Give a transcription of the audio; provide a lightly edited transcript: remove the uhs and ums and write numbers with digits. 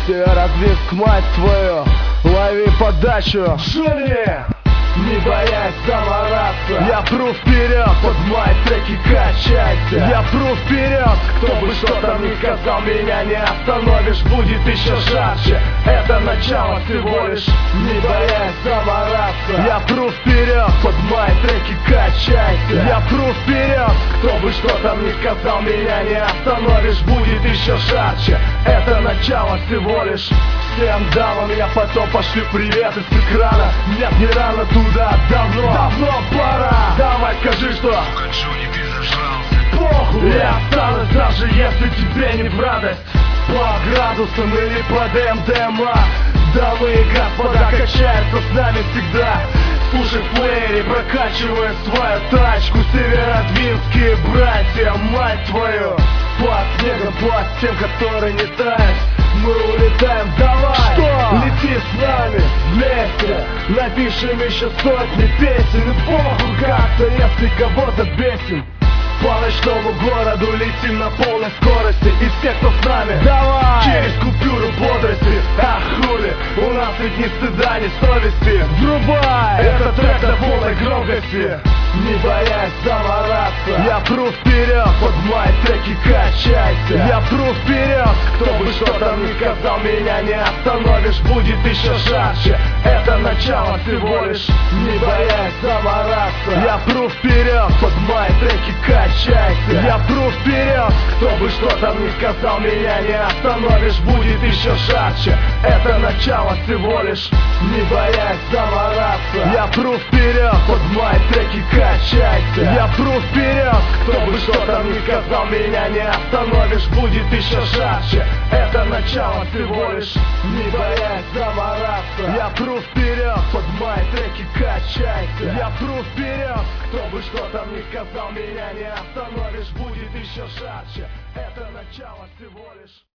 Северодвинск, мать твою, лови подачу. Жили! Не боясь замораться, я пру вперед, под мои треки качайся. Я пру вперед, кто бы что там ни сказал, меня не остановишь, будет еще жарче. Это начало всего лишь. Не боясь замораться, я пру вперед, под мои треки качайся. Я пру вперед, кто бы что там ни сказал, меня не остановишь, будет еще жарче. Это начало всего лишь. Всем дамам я потом пошлю привет из экрана. Нет, не рано, туда давно пора. Давай скажи, что похуй, я останусь, даже если тебе не в радость. По градусам или по ДМДМА, дамы и господа качаются с нами всегда. Слушай в плеере, прокачивая свою тачку. Северодвинские братья, мать твою. Под снегом, под тем, который не тает, мы улетаем, давай. Что? Лети с нами вместе, напишем еще сотни песен. И похуй как-то, если кого-то бесим. По ночному городу летим на полной скорости. И все, кто с нами, давай! Через купюру бодрости. Ах, хули, у нас ведь ни стыда, ни совести. Врубай! Это трек на полной громкости. Не боясь замораться, я пру вперед, под мои треки качайся. Я пру вперед, кто бы что там ни сказал, меня не остановишь, будет еще жарче. Это начало всего лишь. Не боясь замораться, я пру вперед, под мои треки качайся. Я пру вперед, кто бы что там ни сказал, меня не остановишь, будет еще жарче. Это начало всего лишь. Не боясь замораться, я пру вперед, под мои треки качайся. Я пру вперед, кто бы что там ни сказал, меня не остановишь, будет еще жарче. Это начало всего лишь. Не боясь замораться, я пру вперед, под мои треки качайся. Я пру вперед, кто бы что там ни сказал, меня не остановишь, будет еще жарче. Это начало всего лишь.